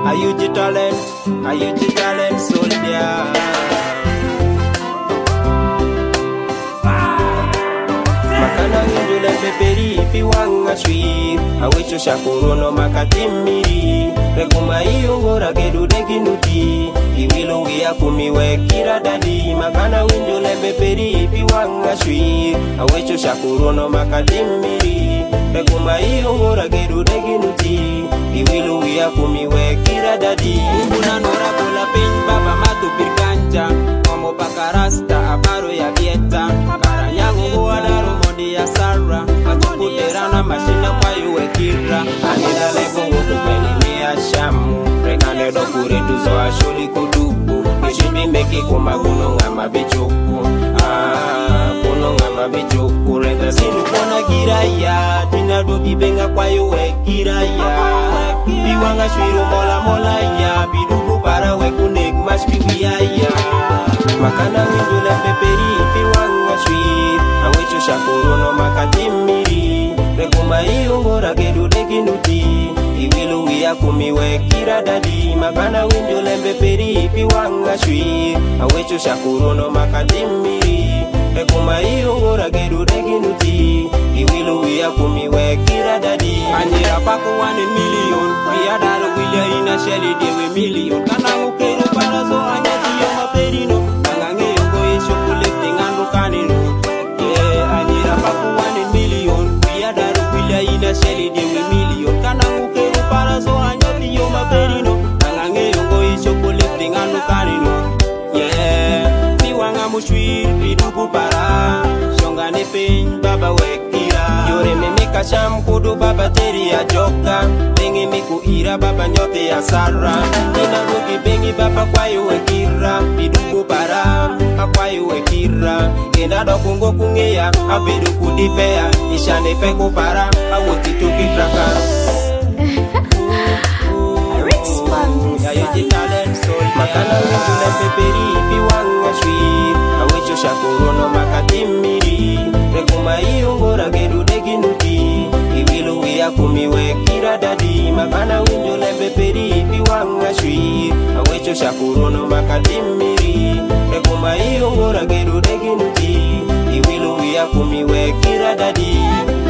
Are you the talent? Are you the talent soldier? Makana winjule peperi piwanga shwi awecho shakurono makatimiri rekuma iyo ngora gedu deginuti iwilo wia kumiwe kira dadi makana winjule peperi piwanga shwi awecho shakurono makatimiri rekuma iyo ngora gedu deginuti iwilo wia kumiwe kira dadi umbuna nora kula pin baba matu pirkanja como pakarasta abaro ya vieta karanyangu wadaro ya Sarah, matukuterana mashina kwa yuwe kira anina lebongo kupeni miya shamu rekane dokure tuzo ashuli kuduku nishibi meki kumaguno ngama bichuku kuno ngama bichuku renta sinu kona kiraya tina dogi benga kwa yuwe kiraya biwanga shwiru mola mola ya biduku para wekunek mashbiwiyaya makana winjule peperi biwanga shwiru awecho shakurono makatimiri rekuma iyo ngora gedu deginuti iwilu wia kumiwe kira dadi makana winjo lembe peri piwanga shwi awecho shakurono makatimiri rekuma iyo ngora gedu deginuti iwilu wia kumiwe kira dadi anjira paku 1 million wia daro wila ina sheli dewe million kana ukeru parazo anyati yo maperino kangange yongo isho kulefting andu kanino anira paku 1 million wia daro wila ina sheli dewe million kana ukeru parazo anyati yo maperino kangange yongo isho kulefting andu kanino piwanga mushwir bidugu para shongane pen baba wekira yore memeka sham kudu baba teri ya joka bengi miku ira baba nyote ya Sara ina rugi bengi baba kwa yuwe kira bidugu para kwa yuwe kira enda dokungo kungeya abedu kudipea ishane peko para awoti tukitraka makana winjule peperi piwanga shwi awecho shakurono makatimiri rekuma iyo ngora gedu deginuti iwilu wia kumiwe kira dadi makana winjule peperi piwanga shwi awecho shakurono makatimiri rekuma iyo ngora gedu deginuti iwilu wia kumiwe kira dadi